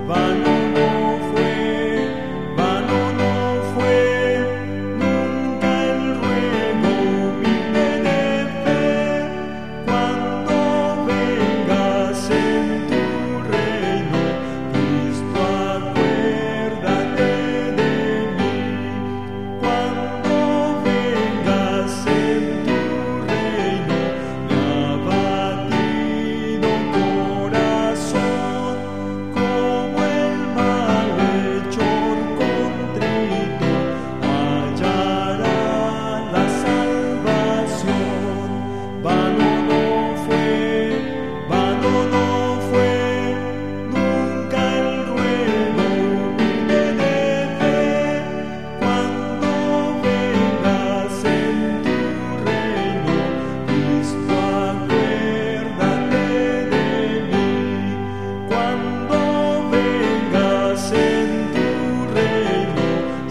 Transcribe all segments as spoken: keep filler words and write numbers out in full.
Vano no fue, vano no fue nunca el ruego humilde de fe. Cuando vengas en tu reino, Cristo, acuérdate de mí. Cuando vengas en tu reino, mi abatido corazón, como el malhechor contrito, hallará la salvación. Vano no fue, vano no fue nunca el ruego humilde de fe. Cuando vengas en tu reino, Cristo, acuérdate de mí. Cuando vengas en tu reino,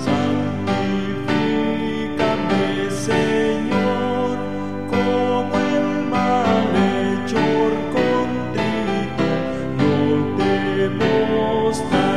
santifícame, Señor, como el malhechor contrito, yo te mostraré.